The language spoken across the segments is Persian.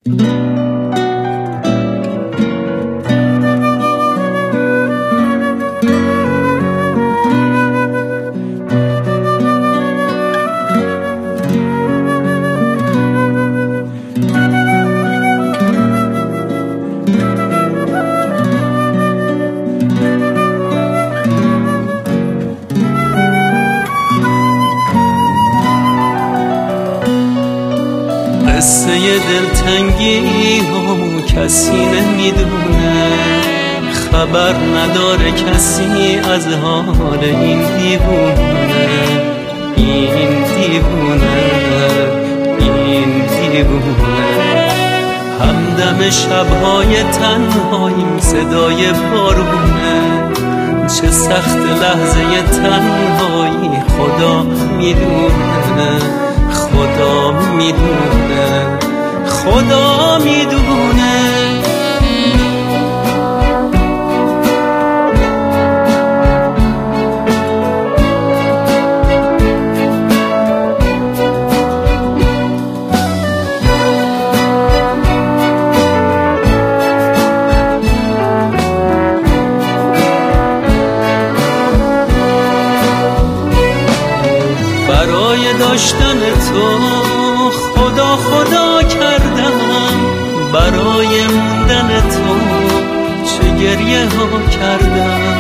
قصه دلتنگی هم کسی نمیدونه، خبر نداره کسی از حال این دیوونه. این دیوونه، این دیوونه. همدم شبهای تنهاییم صدای بارونه، چه سخت لحظه تنهایی خدا میدونه. خدا میدونه، خدا میدونه. برای داشتن تو خدا خدا کردم، برای موندن تو چه گریه ها کردم.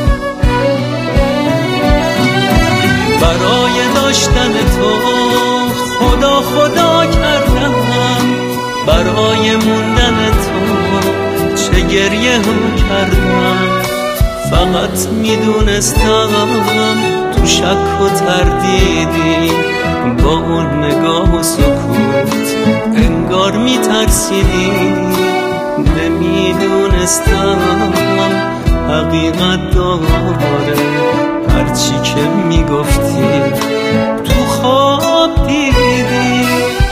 برای داشتن تو خدا خدا کردم، برای موندن تو چه گریه ها کردم. فقط میدونستم تو شک و تردیدی، با اون نگاه و سکوت انگار میترسیدی. نمیدونستم حقیقت داره هرچی که میگفتی تو خواب دیدی.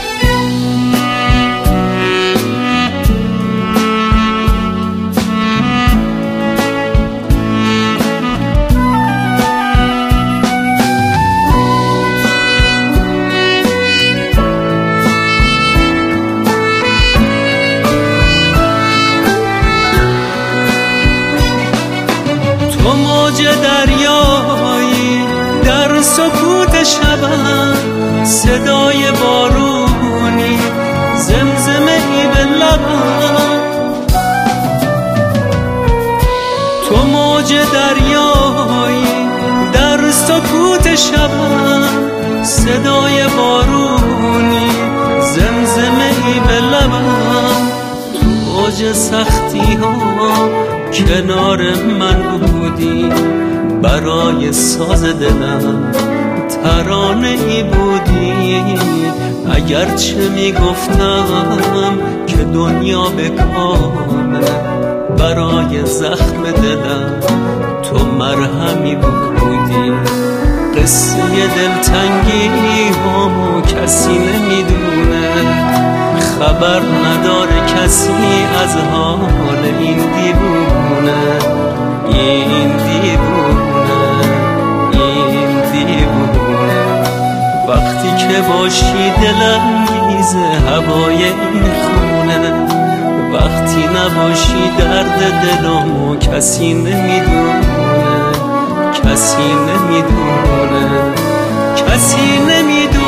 تو موج دریایی در سکوت شبم، صدای بارونی زمزمه ای به لبم. تو موج دریایی در سکوت شبم، صدای بارونی زمزمه ای به لبم. تو اوج سختی ها کنار من بودی، برای ساز دلم ترانه ای بودی. اگرچه میگفتم که دنیا بکامه، برای زخم دلم تو مرهمی بودی. قصه دلتنگی همو کسی نمیدونه، خبر نداره کسی از حال این دیوونه. این دیوونه، این دیوونه. وقتی که باشی دلانگیزه هوای این خونه، وقتی نباشی درد دلمو کسی نمیدونه. کسی نمیدونه، کسی نمیدونه.